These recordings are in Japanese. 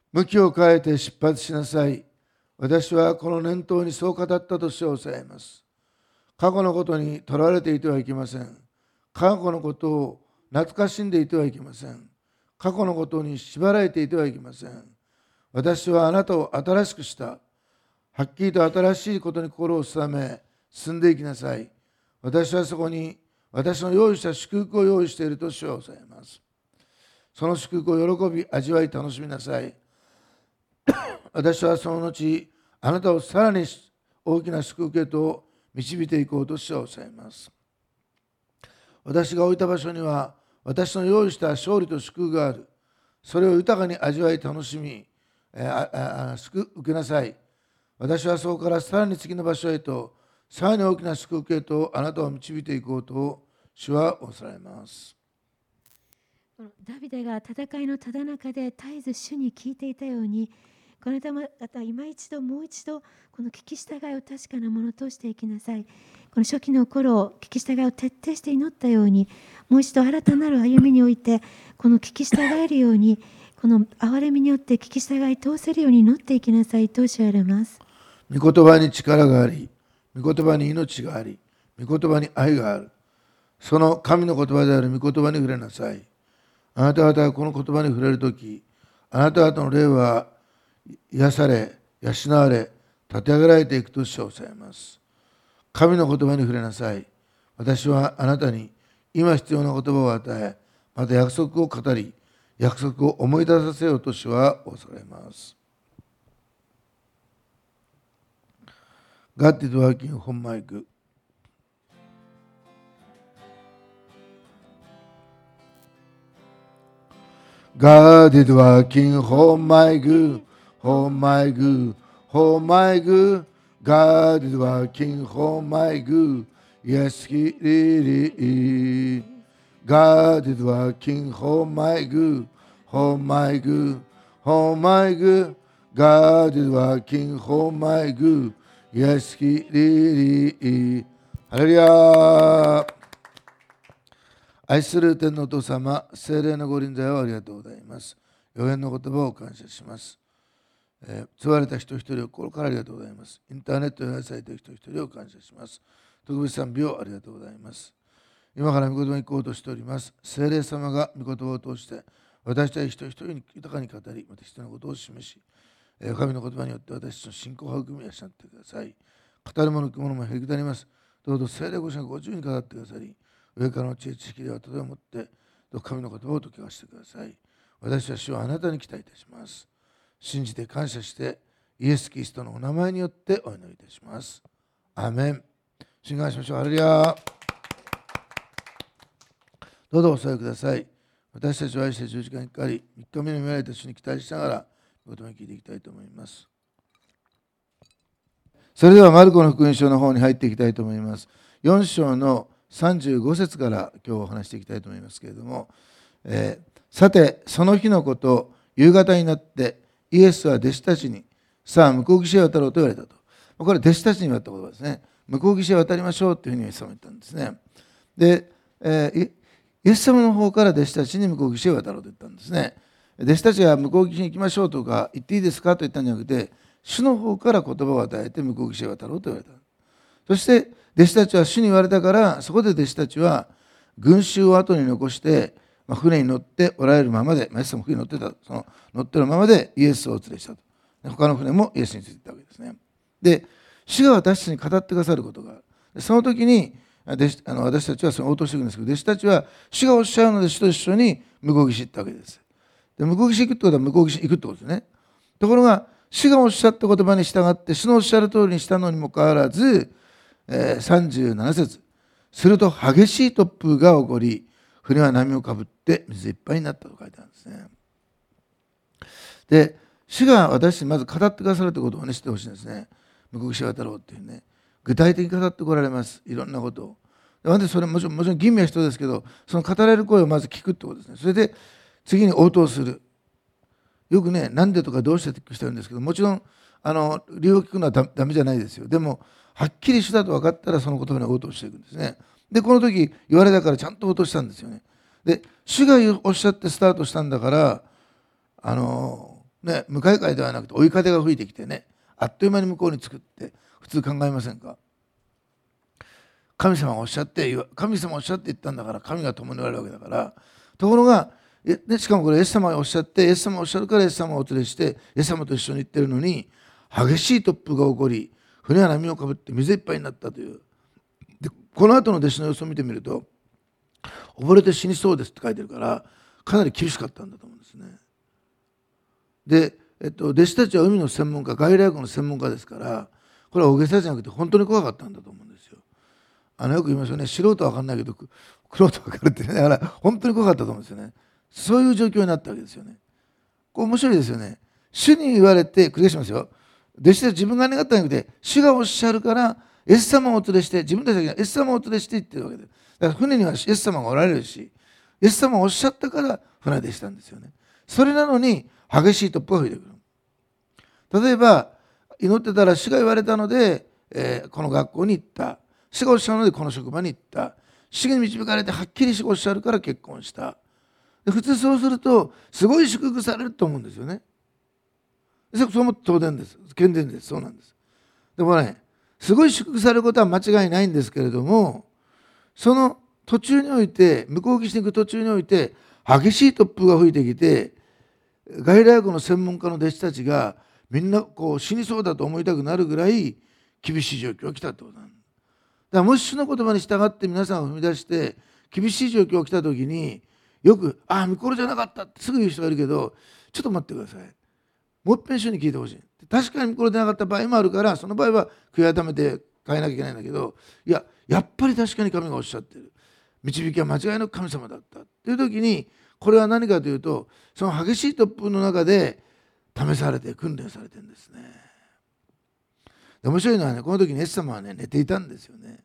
向きを変えて出発しなさい。私はこの念頭にそう語ったとして抑えます。過去のことにとらわれていてはいけません。過去のことを懐かしんでいてはいけません。過去のことに縛られていてはいけません。私はあなたを新しくした。はっきりと新しいことに心を定め、進んでいきなさい。私はそこに私の用意した祝福を用意していると主は抑えます。その祝福を喜び、味わい、楽しみなさい。私はその後、あなたをさらに大きな祝福へと導いていこうと主は抑えます。私が置いた場所には、私の用意した勝利と祝福がある。それを豊かに味わい、楽しみ、受けなさい。私はそこからさらに次の場所へと、さらに大きな祝福へとあなたを導いていこうと主はおっしゃいます。 ダビデが戦いのただ中で絶えず主に聞いていたように、この方今一度もう一度この聞き従いを確かなものとしていきなさい。この初期の頃聞き従いを徹底して祈ったように、もう一度新たなる歩みにおいてこの聞き従えるように、この憐れみによって聞き従い通せるように祈っていきなさいと教えられます。 御言葉に力があり、御言葉に命があり、御言葉に愛がある。その神の言葉である御言葉に触れなさい。あなた方がこの言葉に触れるとき、あなた方の霊は癒され、養われ、立て上げられていくと主はおっしゃいます。神の言葉に触れなさい。私はあなたに今必要な言葉を与え、また約束を語り、約束を思い出させようと主はおっしゃいます。God is working on my good. God is working for my good, for my good, for my good. God is working for my good. Yes, He really is. God is working for my good, for my good, for my good. God is working for my good. Yes, He really is. ハレルヤ。愛する天のお父様、聖霊のご臨在をありがとうございます。予言の言葉を感謝します。救われた人一人を心からありがとうございます。インターネットで愛されている人一人を感謝します。特別賛美をありがとうございます。今から御言葉に行こうとしております。聖霊様が御言葉を通して、私たち一人一人に豊かに語り、また人のことを示し、神の言葉によって私たちの信仰を育み養ってください。語る者、聞く者もへりくだります。どうぞ聖霊ご神がご自由に語ってくださり、上からの知恵知識ではとてもって、神の言葉を解きわしてください。私は主はあなたに期待いたします。信じて感謝して、イエス・キリストのお名前によってお祈りいたします。アーメン。信願しましょう。ハレルヤ。どうぞお座りください。私たちは愛して十字架にかかり、3日目に見られた主に期待しながら、御言葉に聞いていきたいと思います。それではマルコの福音書の方に入っていきたいと思います。4章の35節から今日お話していきたいと思いますけれども、さてその日のこと、夕方になってイエスは弟子たちに、さあ向こう岸へ渡ろうと言われたと。これ弟子たちに言われた言葉ですね。向こう岸へ渡りましょうというふうにイエス様言ったんですね。で、イエス様の方から弟子たちに向こう岸へ渡ろうと言ったんですね。弟子たちが向こう岸に行きましょうとか言っていいですかと言ったんじゃなくて、主の方から言葉を与えて向こう岸へ渡ろうと言われた。そして弟子たちは主に言われたから、そこで弟子たちは群衆を後に残して、船に乗っておられるままで、イエス様も船に乗ってた、その乗ってるままでイエスをお連れしたと。他の船もイエスについていったわけですね。で、主が私たちに語ってくださることがある。その時に私たちはその応答していくんですけど、弟子たちは主がおっしゃるので主と一緒に向こう岸行ったわけです。で、向こう岸行くってことは向こう岸行くってことですね。ところが、主がおっしゃった言葉に従って、主のおっしゃる通りにしたのにもかかわらず、37節、すると激しい突風が起こり、船は波をかぶって水いっぱいになったと書いてあるんですね。で、主が私にまず語ってくださるということをね、知ってほしいんですね。向こう岸へ渡ろうっていうね。具体的に語ってこられます。いろんなことを。でそれもちろん吟味は人ですけど、その語られる声をまず聞くってことですね。それで次に応答する。よくね、なんでとかどうしてって聞く人いるんですけど、もちろん理由を聞くのはダメじゃないですよ。でもはっきり主だと分かったらその言葉に応答していくんですね。で、この時言われたからちゃんと応答したんですよね。で、主がおっしゃってスタートしたんだから、 ね、向かい風ではなくて追い風が吹いてきてね、あっという間に向こうに着くって普通考えませんか。神様がおっしゃって言ったんだから、神が共におられるわけだから。ところがしかもこれイエス様がおっしゃって、イエス様がおっしゃるからイエス様をお連れしてイエス様と一緒に行ってるのに、激しい突風が起こり、船は波をかぶって水いっぱいになったという。でこの後の弟子の様子を見てみると、溺れて死にそうですって書いてるから、かなり厳しかったんだと思うんですね。で、弟子たちは海の専門家、外来語の専門家ですから、これは大げさじゃなくて本当に怖かったんだと思うんですよ。よく言いますよね、素人は分かんないけど玄人は分かるってね。だから本当に怖かったと思うんですよね。そういう状況になったわけですよね。これ面白いですよね。主に言われて、繰り返しますよ。弟子たち自分が願ったんじゃなくて、主がおっしゃるから、イエス様をお連れして、自分たちがイエス様をお連れして行ってるわけで。だから船にはイエス様がおられるし、イエス様がおっしゃったから船でしたんですよね。それなのに激しい突風が吹いてくる。例えば、祈ってたら主が言われたので、この学校に行った。主がおっしゃるのでこの職場に行った。主に導かれてはっきり主がおっしゃるから結婚した。普通そうするとすごい祝福されると思うんですよね。そうも当然です。健全です。そうなんです。でもね、すごい祝福されることは間違いないんですけれども、その途中において、向こう岸に行く途中において激しい突風が吹いてきて、外来語の専門家の弟子たちがみんなこう死にそうだと思いたくなるぐらい厳しい状況が来たってことなんです。だからもし主の言葉に従って皆さんを踏み出して厳しい状況が来た時に、よく「ああ御心じゃなかった」ってすぐ言う人がいるけど、ちょっと待ってください。もっぺん主に聞いてほしい。確かに御心でなかった場合もあるから、その場合は悔い改めて変えなきゃいけないんだけど、いややっぱり確かに神がおっしゃってる、導きは間違いなく神様だったっていう時に、これは何かというと、その激しい突風の中で試されて訓練されてるんですね。で面白いのはね、この時にイエス様はね寝ていたんですよね。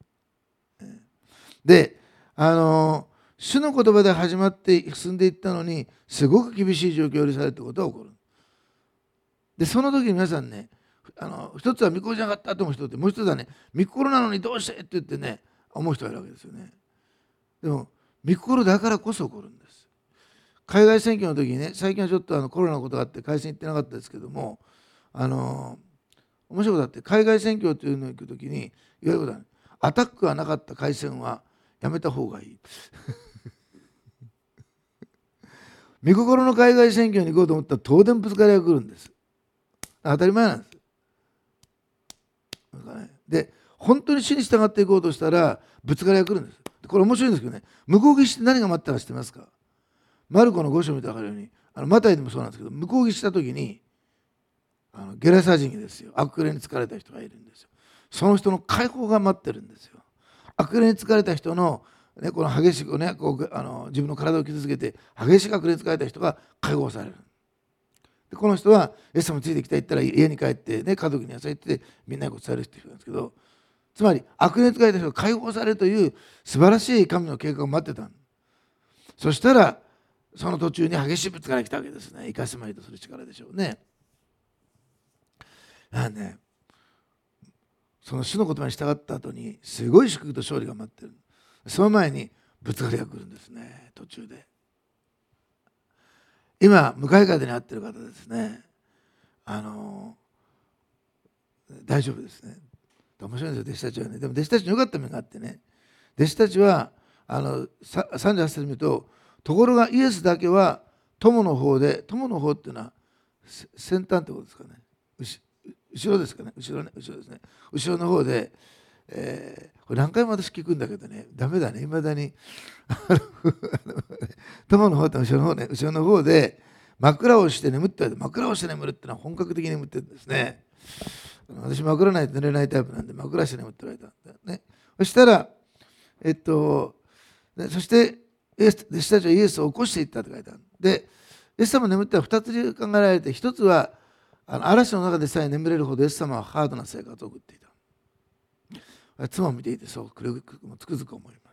で主の言葉で始まって進んでいったのに、すごく厳しい状況を許されるということが起こる。でその時に皆さんね、一つは御心じゃなかったと思う人って、もう一つはね、御心なのにどうしてって言ってね思う人がいるわけですよね。でも御心だからこそ起こるんです。海外選挙の時にね、最近はちょっとコロナのことがあって海選行ってなかったですけども、面白いことあって、海外選挙というのに行く時に言われることは、ね、アタックがなかった海戦はやめた方がいい。御心の海外選挙に行こうと思ったら当然ぶつかりが来るんです。当たり前なんです。で本当に主に従っていこうとしたらぶつかりが来るんです。これ面白いんですけどね、向こう岸って何が待ったか知ってますか。マルコの5章見て分かるように、マタイでもそうなんですけど、向こう岸した時にゲラサ人ですよ、悪霊に疲れた人がいるんですよ。その人の解放が待ってるんですよ。悪霊に疲れた人の、ね、この激しくねこう自分の体を傷つけて激しく悪霊に疲れた人が解放される。でこの人はイエス様についてきた言ったら家に帰って、ね、家族に野菜ってみんなに伝えるっていう人なんですけど、つまり悪霊に疲れた人が解放されるという素晴らしい神の計画を待ってた。そしたらその途中に激しいぶつかりが来たわけですね。生かすまいとする力でしょうね。ね、その主の言葉に従った後にすごい祝福と勝利が待ってる。その前にぶつかりが来るんですね、途中で。今向かい風に遭ってる方ですね、大丈夫ですね。面白いんですよ、弟子たちはね。でも弟子たちに良かった面があってね、弟子たちは38節見ると、ところがイエスだけは友の方で、友の方っていうのは先端ってことですかね、後ろですかね、後ろですね、後ろの方で、これ何回も私聞くんだけどね、ダメだね、いまだに友の方って後ろの方ね、後ろの方で枕をして眠って、枕をして眠るっていうのは本格的に眠ってるんですね。私枕ないと寝れないタイプなんで枕して眠ってられたんだよね。そしたらそして弟子たちはイエスを起こしていったって書いてある。でイエス様眠っては2つ考えられて、1つは嵐の中でさえ眠れるほどイエス様はハードな生活を送っていた。妻を見ていてそうつくづく思います。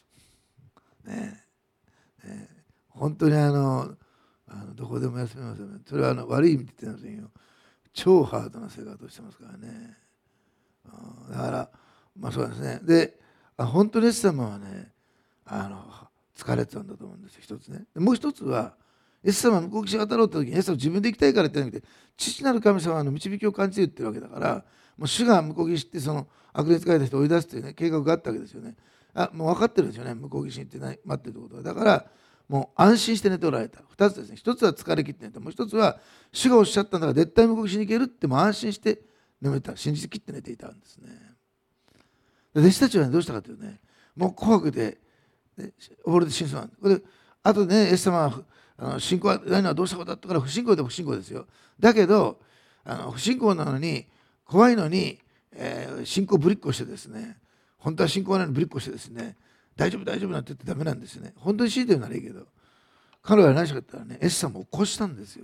本当にどこでも休めませんね。それは悪い意味で言ってませんよ。超ハードな生活をしてますからね。だからそうですね。で本当にイエス様はね疲れてたんだと思うんですよ、一つね。もう一つはイエス様は向こう岸渡ろうと時にイエス様は自分で行きたいからって言うんじゃなくて、父なる神様の導きを感じて言ってるわけだから、もう主が向こう岸ってその悪霊に使えた人を追い出すというね、計画があったわけですよね。もう分かってるんですよね、向こう岸に行って待ってることは。だからもう安心して寝ておられた。2つですね。1つは疲れ切って寝た。もう1つは主がおっしゃったんだから絶対向こう岸に行けるってもう安心して眠れた。信じ切って寝ていたんですね。弟子たちは、ね、どうしたかというとね、もう怖くて、溺れて死にそうなんです。これあとね、イエス様は信仰はないのはどうしたことだったから、不信仰でも不信仰ですよ。だけど不信仰なのに怖いのに、信仰ぶりっこしてですね、本当は信仰ないのにぶりっこしてですね、大丈夫大丈夫なんて言ってダメなんですよね。本当に信じてるならいいけど、彼は何しかったらね、イエス様を起こしたんですよ。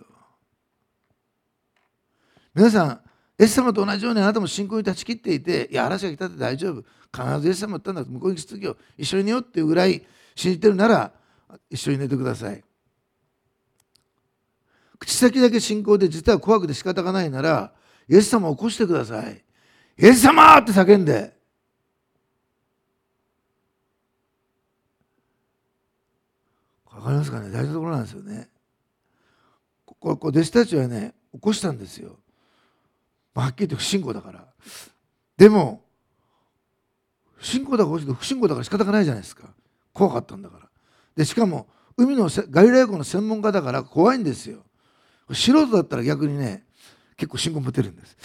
皆さん、イエス様と同じようにあなたも信仰に断ち切っていて、いや嵐が来たって大丈夫、必ずイエス様言ったんだ、向こうに来た時を一緒に寝ようっていうぐらい信じてるなら一緒に寝てください。口先だけ信仰で実は怖くて仕方がないなら、イエス様を起こしてください。イエス様って叫んで。わかりますかね。大事なところなんですよね。弟子たちはね、起こしたんですよ。はっきり言って不信仰だから。でも不信仰だから仕方がないじゃないですか。怖かったんだから。でしかも海のガリラヤ湖の専門家だから怖いんですよ。素人だったら逆にね、結構信仰持てるんです。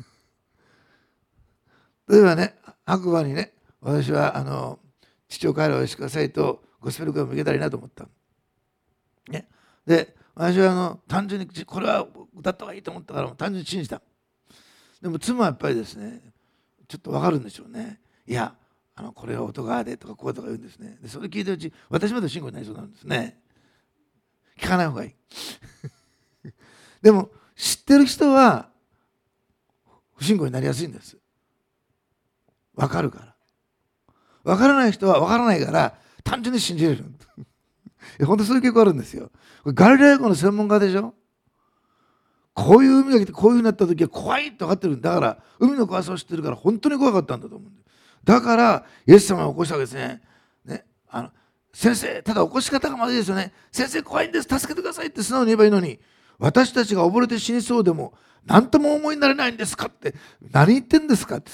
例えばね、白馬にね、私は父を帰るおいしくださいとゴスペル歌を向けたらいいなと思った、ね、で私は単純にこれは歌った方がいいと思ったから単純に信じた。でも妻はやっぱりですね、ちょっと分かるんでしょうね。いやこれは音がでとかこうとか言うんですね。でそれ聞いてるうち私まで信仰になりそうなんですね。聞かない方がいい。でも知ってる人は不信仰になりやすいんです。分かるから。分からない人は分からないから単純に信じれる。本当そういう傾向あるんですよ。ガリラヤ湖の専門家でしょ。こういう海が来てこういうふうになった時は怖いって分かってるんだから、海の怖さを知ってるから本当に怖かったんだと思うんです。だからイエス様が起こしたわけですね。先生、ただ起こし方がまずいですよね。先生怖いんです、助けてくださいって素直に言えばいいのに、私たちが溺れて死にそうでも何とも思いになれないんですかって、何言ってんですかって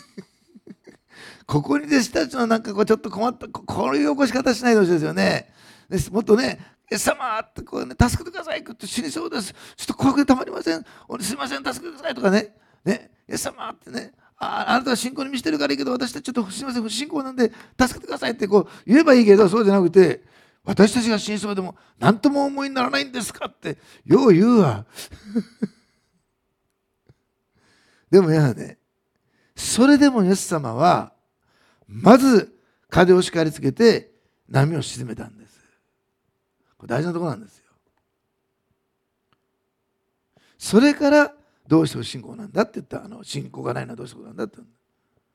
ここに弟子たちのなんかちょっと困ったこういう起こし方しないでほしいですよね。もっとね、イエス様ってこう、ね、助けてくださいって死にそうです、ちょっと怖くてたまりません、すいません助けてくださいとかね、イエス様ってね、あなたは信仰に満ちてるからいいけど私たちちょっとすいません不信仰なんで助けてくださいってこう言えばいいけど、そうじゃなくて、私たちが死にそうでも何とも思いにならないんですかってよう言うわ。でもやね、それでもイエス様はまず風を叱りつけて波を鎮めたんです。これ大事なところなんですよ。それからどうして不信仰なんだって言った、信仰がないのはどうしてことなんだって言った。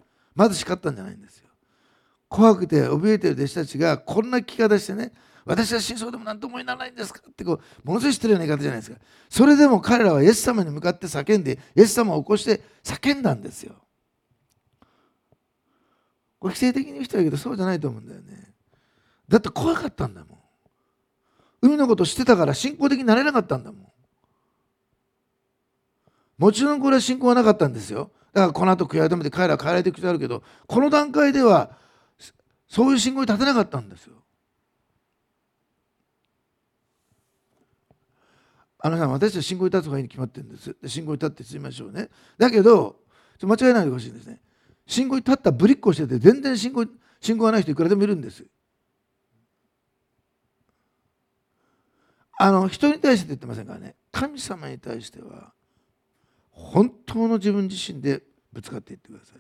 まず叱ったんじゃないんですよ。怖くて怯えている弟子たちがこんな聞き方してね、私は真相でも何ともにならないんですかってこうものすごい失礼な言い方じゃないですか。それでも彼らはイエス様に向かって叫んで、イエス様を起こして叫んだんですよ。これ否定的に言う人はいるけどそうじゃないと思うんだよね。だって怖かったんだもん。海のことを知ってたから信仰的になれなかったんだもん。もちろんこれは信仰はなかったんですよ。だからこの後悔い改めて彼らは帰られていく人あるけど、この段階ではそういう信仰に立てなかったんですよ。私たち信仰に立つ方がいいに決まってるんです。信仰に立って進みましょうね。だけど間違えないでほしいんですね。信仰に立ったぶりっこしてて全然信仰がない人いくらでもいるんです。人に対して言ってませんからね。神様に対しては本当の自分自身でぶつかっていってください。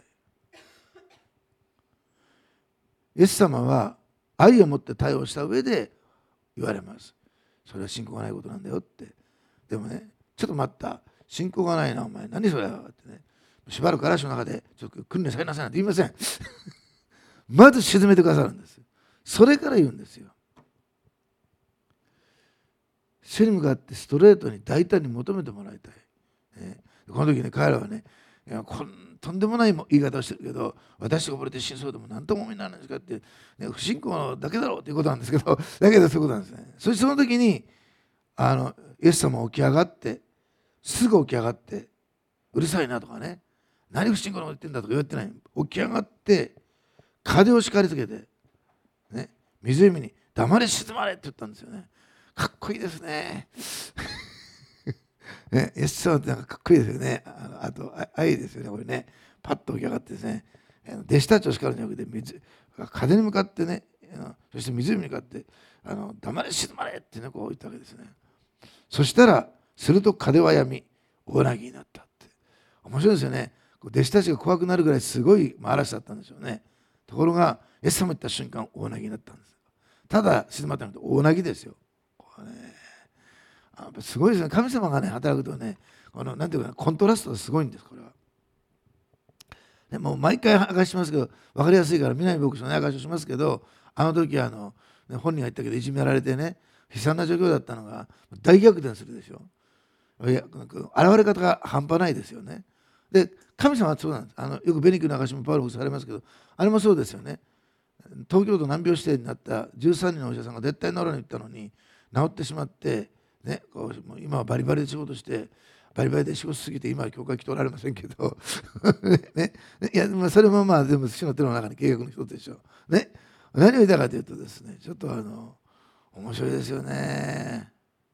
イエス様は愛を持って対応した上で言われます。それは信仰がないことなんだよって。でもね、ちょっと待った、信仰がないなお前何それってね、しばらく嵐の中でちょっと訓練されなさいなんて言いません。まず沈めてくださるんです。それから言うんですよ。主に向かってストレートに大胆に求めてもらいたい。この時ね、彼らはね、とんでもない言い方をしてるけど、私が溺れて死にそうでも何とも思いにならないんですかって、不信仰だけだろうということなんですけど、だけどそういうことなんですね。そしてその時にイエス様起き上がって、すぐ起き上がって、うるさいなとかね、何不信仰なこと言ってんだとか言われてない。起き上がって風を叱りつけて、ね、湖に黙れ沈まれって言ったんですよね。かっこいいですね。ね、イエス様ってなんかかっこいいですよね。あと愛ですよね、これね。パッと起き上がってですね、弟子たちを叱るんじゃなくて、風に向かってね、そして湖に向かって黙れ沈まれってね、こう言ったわけですね。そしたら、すると風は止み、大なぎになったって。面白いですよね。弟子たちが怖くなるぐらいすごい嵐だったんでしょうね。ところが、イエス様が言った瞬間、大なぎになったんです。ただ静まったのと大なぎですよ。これね、すごいですね。神様がね、働くとね、なんていうかな、コントラストがすごいんです、これは。でもう毎回明かしますけど、分かりやすいから南牧師のね、明かしをしますけど、あの時本人が言ったけど、いじめられてね、悲惨な状況だったのが大逆転するでしょ。いや、現れ方が半端ないですよね。で、神様はそうなんです。よくベニクの証もパウロされますけど、あれもそうですよね。東京都難病指定になった13人のお医者さんが絶対治らないと言ったのに治ってしまって、ね、もう今はバリバリで仕事してバリバリで仕事しすぎて今は教会来ておられませんけどね、いや、それもまあ全部主の手の中に計画の一つでしょう、ね、何を言いたいかというとですね、ちょっと面白いですよね。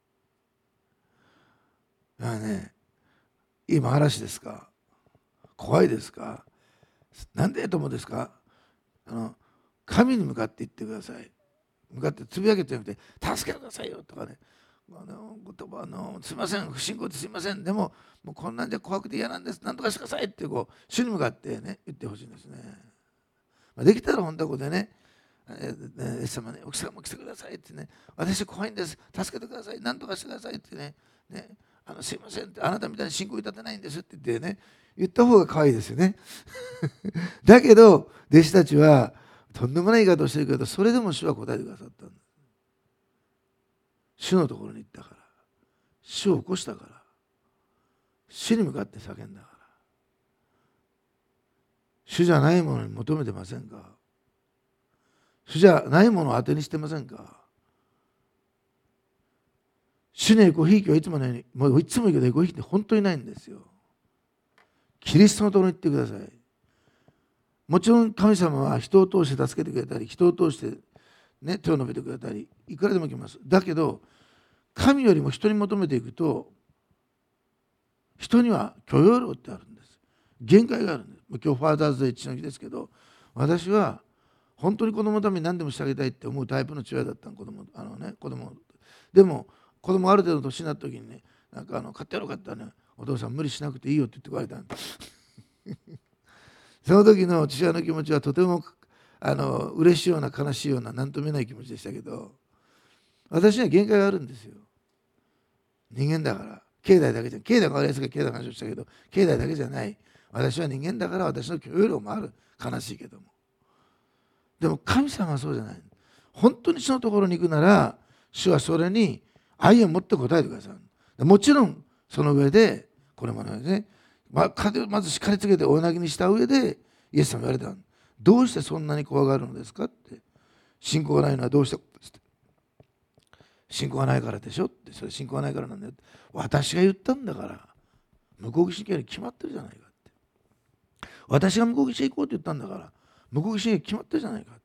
今嵐ですか、怖いですか、なんでと思うんですか。神に向かって言ってください。向かってつぶやけてなくて、助けてくださいよとかね、言葉すいません、不信仰ですいません、でも、もうこんなんじゃ怖くて嫌なんです、なんとかしてくださいって主に向かってね、言ってほしいんですね。できたら本当はここでね、イエス様ね、奥さんも来てくださいってね、私怖いんです、助けてください、なんとかしてくださいってね、すいませんって、あなたみたいに信仰立てないんですって言ってね、言った方が可愛いですよね。だけど、弟子たちは、とんでもない言い方をしてるけど、それでも主は答えてくださったんです。主のところに行ったから、主を起こしたから、主に向かって叫んだから。主じゃないものに求めてませんか。主じゃないものを当てにしてませんか。主にエコひいきはいつものように、もういつも言うけどエコひいきって本当にないんですよ。キリストのところに行ってください。もちろん神様は人を通して助けてくれたり、人を通して、ね、手を伸べてくれたり、いくらでも来ます。だけど、神よりも人に求めていくと、人には許容量ってあるんです。限界があるんです。今日ファーザーズデー父の日ですけど、私は本当に子供のために何でもしてあげたいって思うタイプの父親だったの、子供。でも、子供ある程度年になった時にね、なんか買ってやろうかったらね、お父さん無理しなくていいよって言って言われたんです。その時の父親の気持ちはとても嬉しいような悲しいような何とも言えない気持ちでしたけど、私には限界があるんですよ。人間だから。境内だけじゃ、境内が分かりやすいから境内の話をしたけど、境内だけじゃない。私は人間だから私の許容量もある。悲しいけども。でも神様はそうじゃない。本当に主のところに行くなら、主はそれに愛を持って答えてください。もちろんその上で、これもね、風をまず叱りつけて大泣きにした上で、イエス様言われた。どうしてそんなに怖がるのですかって。信仰がないのはどうして信仰がないからでしょって。それ信仰がないからなんだよって。私が言ったんだから。向こう岸に決まってるじゃないかって。私が向こう岸へ行こうって言ったんだから、向こう岸に決まってるじゃないかって。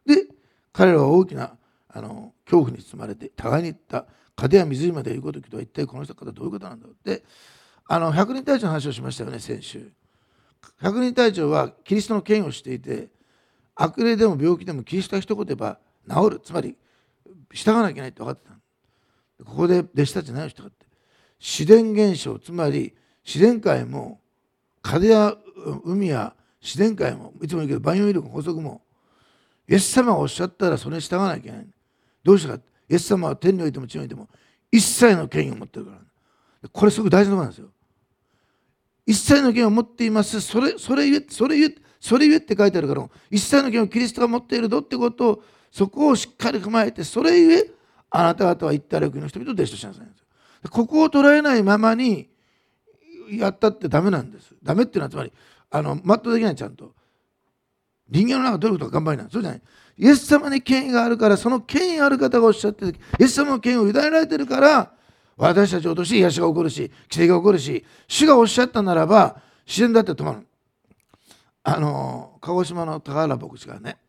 で、彼らは大きな恐怖に包まれて、互いに言った。風や湖まで行くときとは一体この人方どういうことなんだろうって。百人隊長の話をしましたよね、先週。百人隊長はキリストの権威をしていて、悪霊でも病気でもキリストが一言言えば治る。つまり、従わなきゃいけないって分かってた。ここで弟子たち何をしたかって。自然現象、つまり自然界も風や海や自然界も、いつも言うけど万有引力の法則も、イエス様がおっしゃったらそれに従わなきゃいけない。どうしたかって。イエス様は天においても地においても一切の権威を持ってるから。これすごく大事なことなんですよ。一切の権威を持っています。それ言えって書いてあるから、一切の権威をキリストが持っているぞってことを、そこをしっかり踏まえて、それゆえあなた方は一体の国の人々を弟子としなさい。ここを捉えないままにやったってダメなんです。ダメっていうのはつまり全うできない。ちゃんと人間の中どういうことが頑張りなんです。そうじゃない。 イエス様に権威があるから、その権威ある方がおっしゃっている、イエス様の権威を委ねられているから、私たちを落とし癒しが起こるし、奇跡が起こるし、主がおっしゃったならば自然だって止まる。鹿児島の高原牧師がね、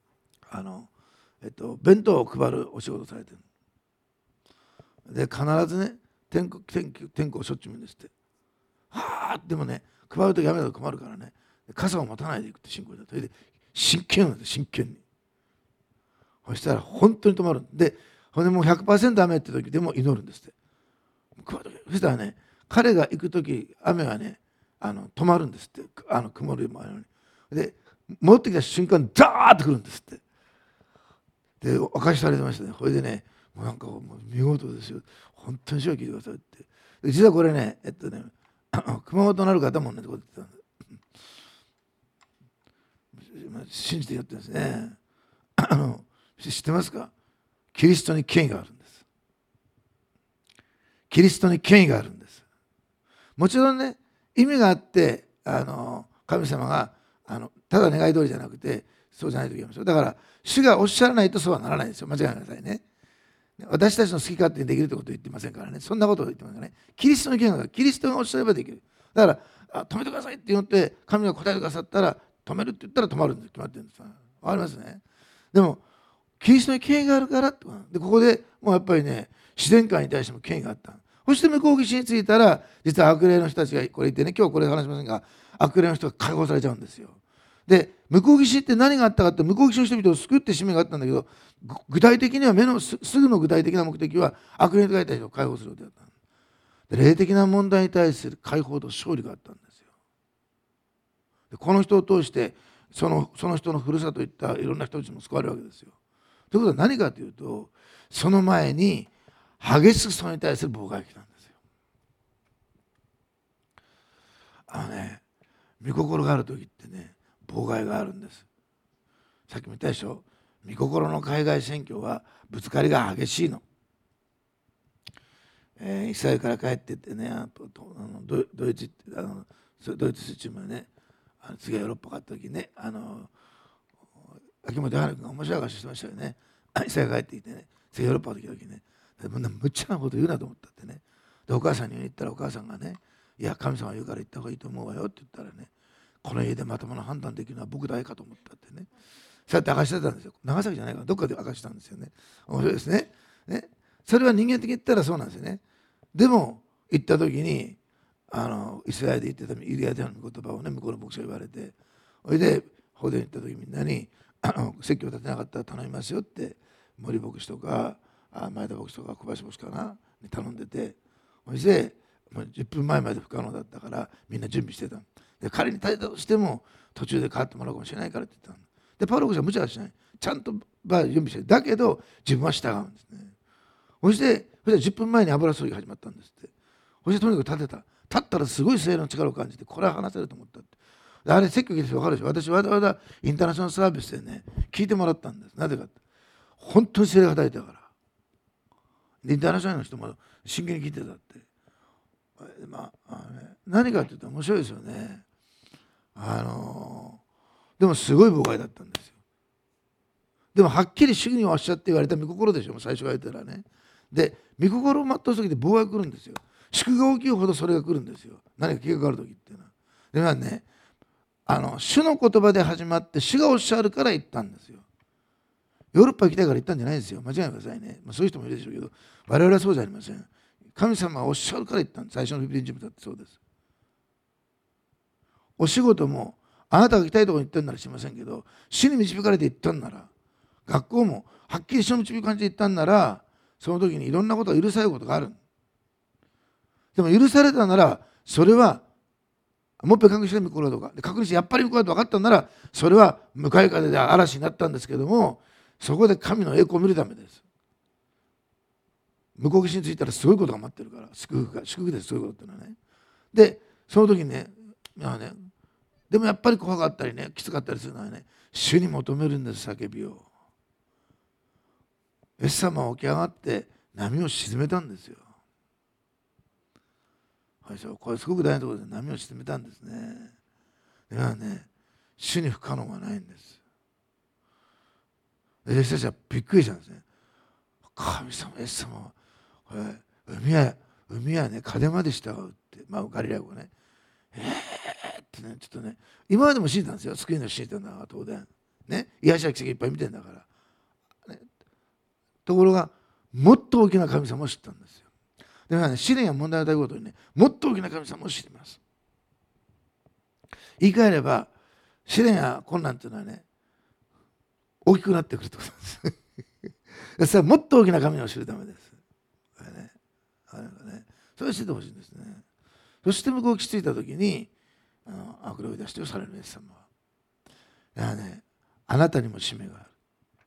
弁当を配るお仕事されてる。で必ずね、天候をしょっちゅう見るんですって。でもね、配るとき雨だと困るからね、傘を持たないでいくって信仰だと。それで真剣なんです、真剣に。そしたら本当に止まる。でもう 100% 雨って時でも祈るんですって。そしたらね、彼が行く時雨はね、止まるんですって。曇りもあるのに。で戻ってきた瞬間ザーッと来るんですって。で明かしされてましたね。これでね、もうなんかもう見事ですよ。本当に主は聞いてくださいって。で実はこれね、熊本のある方もね、こう言ってたんで、信じてやってるんですね。知ってますか？キリストに権威があるんです。キリストに権威があるんです。もちろんね、意味があって、神様がただ願い通りじゃなくて、そうじゃないといけません。だから主がおっしゃらないとそうはならないんですよ。間違いなさいね。私たちの好き勝手にできるということを言っていませんからね。そんなことを言ってませんからね。キリストの権威がある。キリストがおっしゃればできる。だから止めてくださいって言って神が答えてくださったら、止めるって言ったら止まるんです。決まってるんです。わかりますね。でもキリストに権威があるからってで、ここでもうやっぱりね、自然界に対しても権威があった。そして向こう岸に着いたら、実は悪霊の人たちがこれ言ってね、今日これ話しませんが、悪霊の人が解放されちゃうんですよ。で向こう岸って何があったかって、向こう岸の人々を救って使命があったんだけど、具体的にはすぐの具体的な目的は悪霊に対してを解放することだった。で霊的な問題に対する解放と勝利があったんですよ。でこの人を通してその人のふるさといったいろんな人たちも救われるわけですよ。ということは何かというと、その前に激しくそれに対する妨害が来たんですよ。御心がある時ってね、妨害があるんです。さっきも言ったでしょ。御心の海外選挙はぶつかりが激しいの。イスラエルから帰ってってね、ドイツチームはね、次はヨーロッパ勝った時ね、秋元春君が面白い話してましたよね。イスラエル帰ってきてね、次ヨーロッパの時ね、むっちゃなこと言うなと思ったってね。でお母さんに言ったら、お母さんがね、いや神様が言うから言った方がいいと思うわよって言ったらね、この家でまともな判断できるのは僕だけかと思ったってね。そうやって明かしてたんですよ。長崎じゃないかな、どっかで明かしたんですよね。面白いですね。それは人間的に言ったらそうなんですよね。でも行った時にイスラエルで言ってたイリアテの言葉をね、向こうの牧師が言われて、それで法殿に行った時みんなに説教立てなかったら頼みますよって森牧師とか前田牧師とか小林牧師かなに頼んでて、そしてもう10分前まで不可能だったからみんな準備してた。で仮に立てたとしても途中で変わってもらうかもしれないからって言ったの。でパウロ牧師は無茶はしない。ちゃんと準備してる。だけど自分は従うんですね。そして10分前に油注ぎが始まったんですって。そしてとにかく立てた。立ったらすごい精霊の力を感じて、これは話せると思ったって。あれ説教聞いて分かるでしょ。私わざわざインターナショナルサービスでね聞いてもらったんです。なぜかって、本当に精霊が働いてたから。でインターナショナルの人も真剣に聞いてたって。何かって言ったら面白いですよね。でもすごい妨害だったんですよ。でもはっきり主義におっしゃって言われた御心でしょ。最初が言ったらね。で御心を全うする時って妨害が来るんですよ。祝が大きいほどそれが来るんですよ。何か気がかかる時っていうのは。でもね、主の言葉で始まって主がおっしゃるから言ったんですよ。ヨーロッパ行きたいから言ったんじゃないですよ。間違いないでくださいね。そういう人もいるでしょうけど、我々はそうじゃありません。神様がおっしゃるから言ったんです。最初のフィリピン人だってそうです。お仕事もあなたが行きたいところに行ったんならしませんけど、主に導かれて行ったんなら、学校もはっきり主の導かれて行ったんなら、その時にいろんなことが許されることがある。でも許されたなら、それはもっぺん確認して向こうだとかで確認してやっぱり向こうだと分かったんなら、それは向かい風で嵐になったんですけども、そこで神の栄光を見るためです。向こう岸に着いたらすごいことが待ってるから、祝福です、そういうことってのはね。でその時にね、でもやっぱり怖かったりね、きつかったりするのはね、主に求めるんです、叫びを。イエス様は起き上がって波を沈めたんですよ。これすごく大事なところで波を沈めたんですね。ではね、主に不可能はないんです。 弟子たちはびっくりしたんですね。神様、イエス様はこれ海やね、風まで従うって、ガリラヤ語ね。ってね、ちょっとね、今までも信じたんですよ。救いの信じたんだから、当然。ね、癒しや奇跡いっぱい見てんだから。ね、ところが、もっと大きな神様を知ったんですよ。でもね、試練や問題を与えることにね、もっと大きな神様を知ります。言い換えれば、試練や困難というのはね、大きくなってくるということです。それはもっと大きな神を知るためです。これね、それを知ってほしいんですね。そして向こうをきついたときに、悪霊を出してよされるイエス様は。だからね、あなたにも使命がある。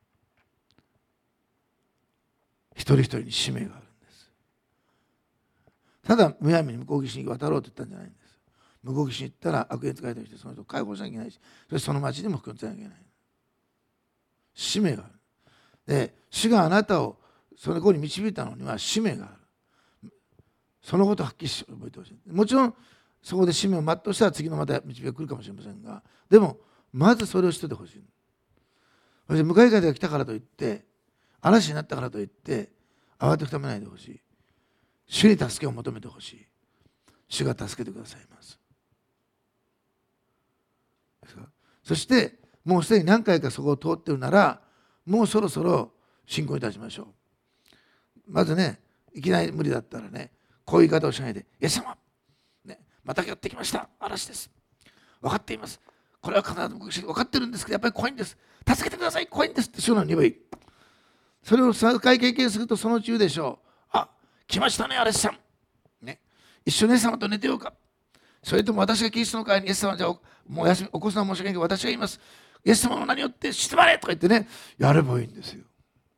一人一人に使命があるんです。ただ、むやみに向こう岸に渡ろうと言ったんじゃないんです。向こう岸に行ったら悪霊に使えた人その人を解放しなきゃいけないし、そしてその町にも福音伝えなきゃいけない。使命がある。で、主があなたをその子に導いたのには使命がある。そのことをはっきり覚えてほしい。もちろん、そこで使命を全うしたら次のまた導きが来るかもしれませんが、でも、まずそれを知っててほしい。そして向かい風が来たからといって、嵐になったからといって、慌てふためないでほしい。主に助けを求めてほしい。主が助けてくださいます。そして、もうすでに何回かそこを通っているなら、もうそろそろ信仰いたしましょう。まずね、いきなり無理だったらね、こういう言い方をしないで、イエス様、ね、またやってきました。嵐です。分かっています。これは必ず分かってるんですけど、やっぱり怖いんです。助けてください、怖いんですって主の鈍い。それを3回経験するとそのうち言うでしょう。あ、来ましたね、嵐さん。ね、一緒にイエス様と寝てようか。それとも私がキリストの会にイエス様じゃもう休み起こすのは申し訳ないけど私が言います。イエス様の名によって静まれとか言ってね、やればいいんですよ。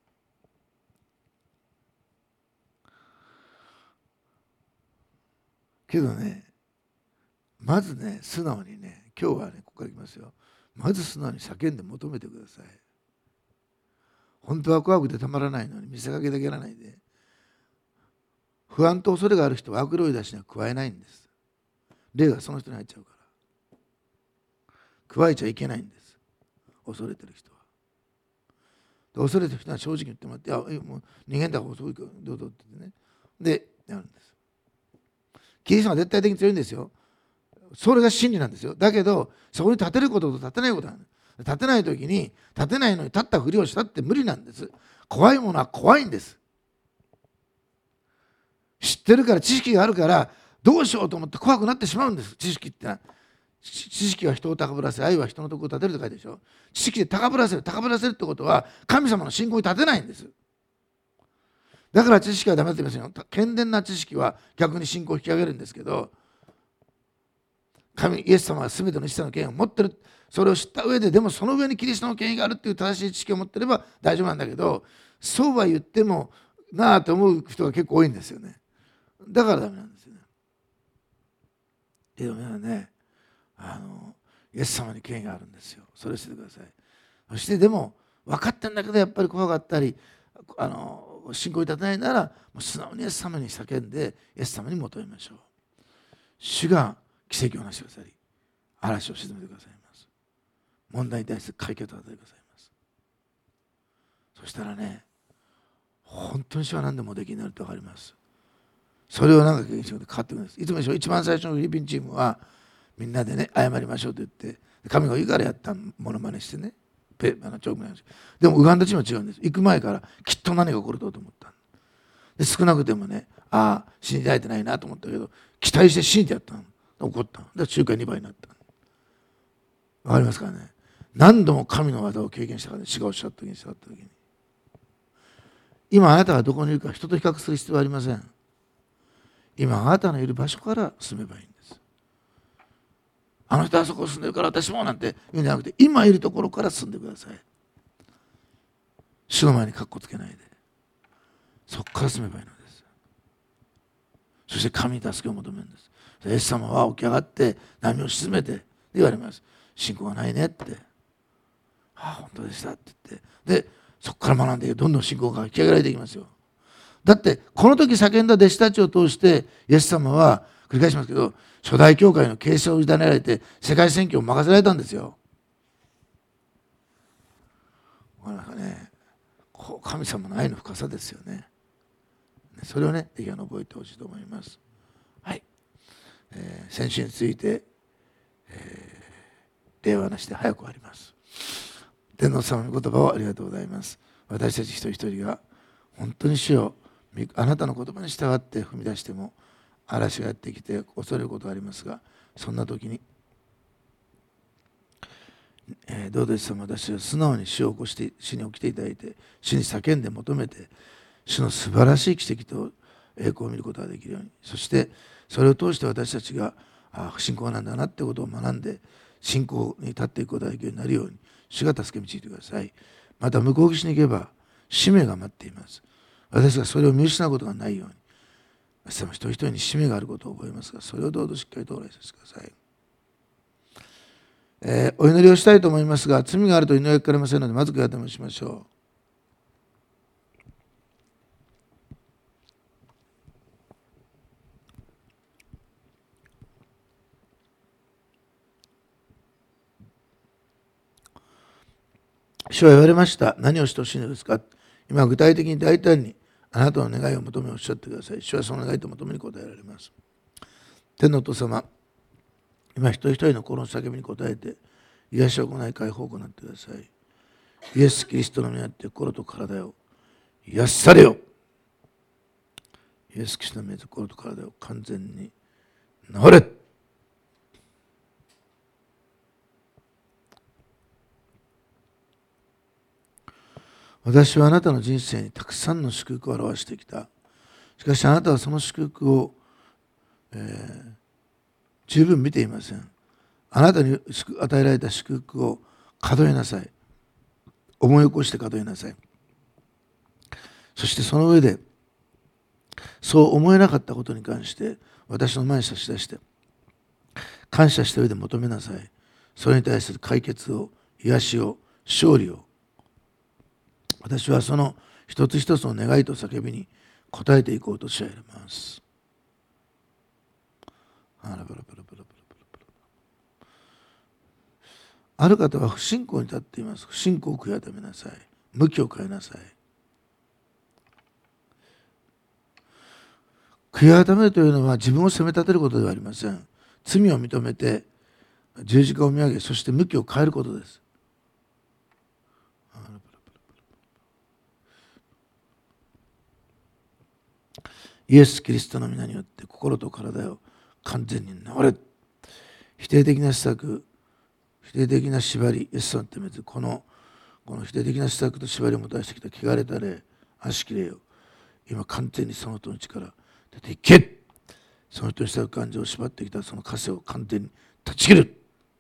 けどね、まずね、素直にね、今日はね、ここからいきますよ。まず素直に叫んで求めてください。本当は怖くてたまらないのに見せかけだけやらないで。不安と恐れがある人は悪霊出しには加えないんです。霊がその人に入っちゃうから。加えちゃいけないんです。恐れてる人は。恐れてる人は正直に言ってもらって、もう逃げんだ方がそういうか、どうぞって言ってね。で、やるんです。キリストは絶対的に強いんですよ。それが真理なんですよ。だけど、そこに立てることと立てないことなんです。立てないときに、立てないのに立ったふりをしたって無理なんです。怖いものは怖いんです。知ってるから知識があるからどうしようと思って怖くなってしまうんです。知識ってのは。知識は人を高ぶらせ、愛は人の徳を立てると書いてでしょ。知識で高ぶらせるってことは神様の信仰に立てないんです。だから知識はダメだって言いますよ。健全な知識は逆に信仰を引き上げるんですけど、イエス様は全ての一切の権威を持ってる。それを知った上で、でもその上にキリストの権威があるっていう正しい知識を持ってれば大丈夫なんだけど、そうは言ってもなあと思う人が結構多いんですよね。だからダメなんですよね。けどね、イエス様に権威があるんですよ。それをしてください。そしてでも分かってんだけどやっぱり怖かったり、信仰に立てないなら、もう素直にイエス様に叫んでイエス様に求めましょう。主が奇跡をなしてくださり、嵐を沈めてくださいます。問題に対する解決を与えてくださいます。そしたらね、本当に主は何でもできになると分かります。それをなんか経験して変わってくるんです。いつもでしょ、一番最初のフィリピンチームはみんなでね、謝りましょうと言って、神がいいからやったものまねしてね、チョークなんです。でもウガンダチームは違うんです。行く前からきっと何が起こると思った。で少なくてもね、信じられてないなと思ったけど、期待して信じてやったの。怒ったの。で中華2倍になったの。わかりますかね。何度も神の技を経験したから、ね、主がおっしゃった時にした時に。今あなたがどこにいるか人と比較する必要はありません。今あなたのいる場所から住めばいいんです。あの人はあそこ住んでるから私もなんて言うんじゃなくて、今いるところから住んでください。主の前にカッコつけないで、そこから住めばいいのです。そして神に助けを求めるんです。イエス様は起き上がって波を沈めて言われます。信仰がないねって。本当でしたって言って、でそこから学んでどんどん信仰が引き上げられていきますよ。だってこの時叫んだ弟子たちを通してイエス様は、繰り返しますけど、初代教会の継承を委ねられて世界宣教を任せられたんですよ。なんかね、 神様の愛の深さですよね。それをね、ぜひ覚えてほしいと思います。はい。先週について、例を話して早く終わります。天皇様の言葉をありがとうございます。私たち一人一人が本当に主よ、あなたの言葉に従って踏み出しても嵐がやってきて恐れることがありますが、そんな時に、どうぞ様、私は素直に主を起こして主に起きていただいて、主に叫んで求めて、主の素晴らしい奇跡と栄光を見ることができるように、そしてそれを通して私たちが信仰なんだなってことを学んで信仰に立っていくことができるようになるように、主が助け導いてください。また向こう岸に行けば使命が待っています。私がそれを見失うことがないように、私も一人一人に使命があることを覚えますが、それをどうぞしっかりとお願いさせてください。お祈りをしたいと思いますが、罪があると祈りが聞かれませんので、まず悔い改めをしましょう。主は言われました。何をしてほしいのですか。今具体的に大胆にあなたの願いを求めおっしゃってください。主はその願いと求めに応えられます。天のお父様、今一人一人の心の叫びに応えて、癒しを行い解放を行ってください。イエス・キリストの皆によって心と体を癒されよ。イエス・キリストの皆によって心と体を完全に治れ。私はあなたの人生にたくさんの祝福を表してきた。しかしあなたはその祝福を、十分見ていません。あなたに与えられた祝福を数えなさい。思い起こして数えなさい。そしてその上で、そう思えなかったことに関して私の前に差し出して、感謝した上で求めなさい。それに対する解決を、癒しを、勝利を。私はその一つ一つの願いと叫びに応えていこうとしあれます。ある方は不信仰に立っています。不信仰を悔い改めなさい。向きを変えなさい。悔い改めるというのは自分を責め立てることではありません。罪を認めて十字架を見上げ、そして向きを変えることです。イエス・キリストの皆によって心と体を完全に治れ。否定的な施策、否定的な縛り、イエス様のためでこの否定的な施策と縛りをもたらしてきた汚れた霊、悪しき霊を今完全にその人の力出ていけ。その人のした感情を縛ってきたその枷を完全に断ち切る。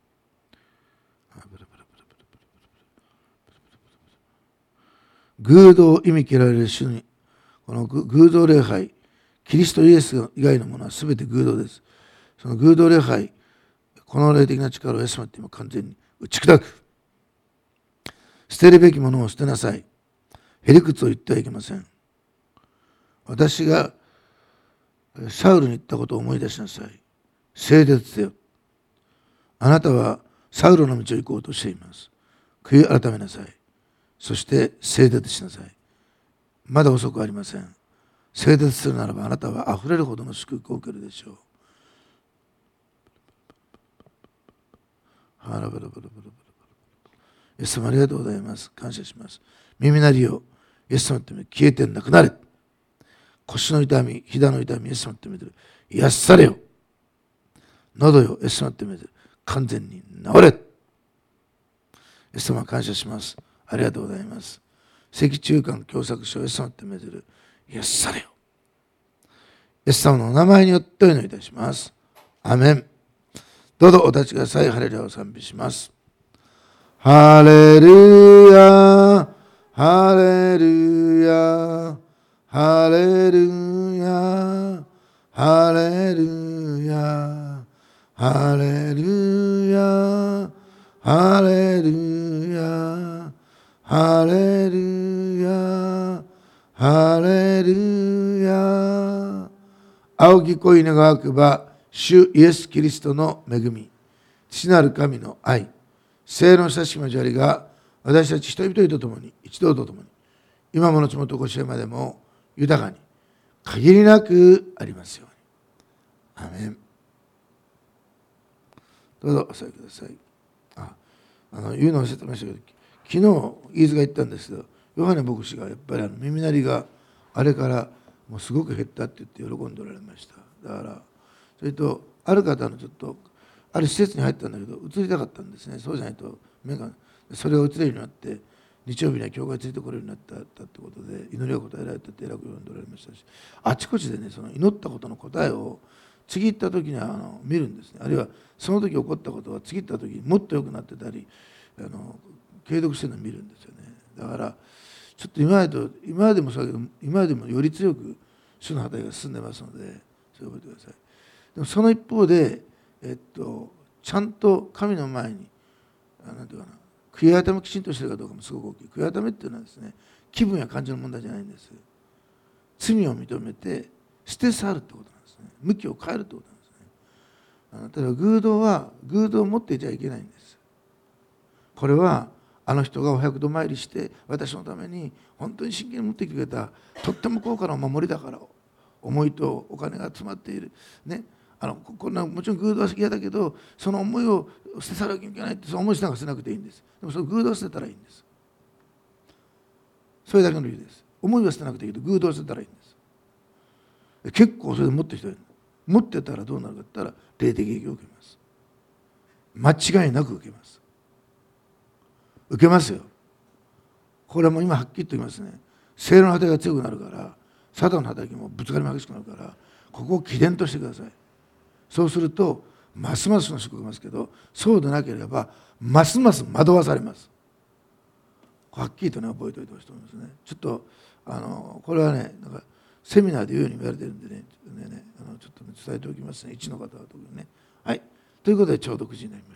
偶像意味嫌われる主に、この偶像礼拝、キリストイエス以外のものは全て偶像です。その偶像礼拝、この霊的な力をイエス様って今完全に打ち砕く。捨てるべきものを捨てなさい。へりくつを言ってはいけません。私がサウルに言ったことを思い出しなさい。聖絶せよ。あなたはサウルの道を行こうとしています。悔い改めなさい。そして聖絶しなさい。まだ遅くありません。聖絶するならばあなたはあふれるほどの祝福を受けるでしょう。イエス様ありがとうございます。感謝します。耳鳴りをイエス様のために消えてなくなれ。腰の痛み、膝の痛み、イエス様のためで癒されよ。喉よ、イエス様のためで完全に治れ。イエス様感謝します。ありがとうございます。脊柱管狭窄症、イエス様のためで癒されよ。イエス様のお名前によってお祈りいたします。アメン。どうぞお立ちください。ハレルヤを賛美します。ハレルヤ、ハレルヤ、ハレルヤ、ハレルヤ、ハレルヤ、ハレルヤ、ハレルヤ、ハレルヤ。青き恋の学ば主イエス・キリストの恵み、父なる神の愛、聖の親しき交わりが私たち一人一人と共に、一同と共に、 今も後もとこしえまでも豊かに限りなくありますように。アメン。どうぞお座りください。言うの忘れてましたけど、昨日飯塚行ったんですけど、ヨハネ牧師がやっぱり耳鳴りがあれからもうすごく減ったって言って喜んでおられました。だからそれとある方のちょっとある施設に入ったんだけど移りたかったんですね。そうじゃないと目がそれを移れるようになって日曜日には教会についてこれるようになったってことで祈りが答えられたって偉く呼んでおられましたし、あちこちでねその祈ったことの答えを次行った時には見るんですね。あるいはその時起こったことは次行った時にもっと良くなってたり継続してるのを見るんですよね。だからちょっと今までもそうだけど今までもより強く主の働きが進んでますのでそれを覚えてください。でもその一方で、ちゃんと神の前になんていうかな悔い改めをきちんとしているかどうかもすごく大きい。悔い改めっていうのはですね気分や感情の問題じゃないんです。罪を認めて捨て去るってことなんですね。向きを変えるってことなんですね。ただ偶像は偶像を持っていちゃいけないんです。これはあの人がお百度参りして私のために本当に真剣に持ってきてくれたとっても高価なお守りだから思いとお金が詰まっているね。こんなもちろん偶像は嫌だけどその思いを捨て去らなきゃいけないってその思いしながら捨てなくていいんです。でもその偶像を捨てたらいいんです。それだけの理由です。思いは捨てなくていいけど偶像を捨てたらいいんです。結構それで持ってる人いる。持ってたらどうなるかって言ったら霊的影響を受けます。間違いなく受けます。受けますよ。これはもう今はっきりと言いますね。聖霊の働きが強くなるからサタンの働きもぶつかりも激しくなるからここを起点としてください。そうするとますますの祝福がますけどそうでなければますます惑わされます。はっきりとね覚えておいてほしいと思いますね。ちょっとこれはねなんかセミナーで言うように言われてるんでねちょっとね伝えておきますね。1の方は特にね。はい。ということでちょうど9時になります。